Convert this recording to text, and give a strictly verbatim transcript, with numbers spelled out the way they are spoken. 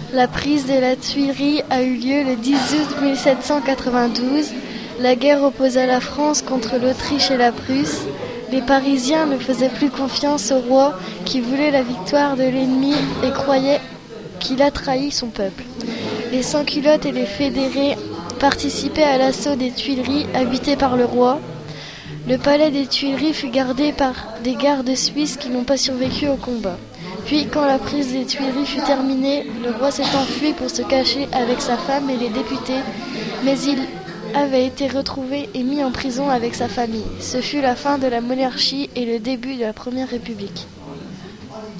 La prise de la Tuilerie a eu lieu le dix août mille sept cent quatre-vingt-douze. La guerre opposa la France contre l'Autriche et la Prusse. Les Parisiens ne faisaient plus confiance au roi qui voulait la victoire de l'ennemi et croyait qu'il a trahi son peuple. Les sans-culottes et les fédérés participaient à l'assaut des Tuileries habitées par le roi. Le palais des Tuileries fut gardé par des gardes suisses qui n'ont pas survécu au combat. Puis, quand la prise des Tuileries fut terminée, le roi s'est enfui pour se cacher avec sa femme et les députés, mais il avait été retrouvé et mis en prison avec sa famille. Ce fut la fin de la monarchie et le début de la Première République.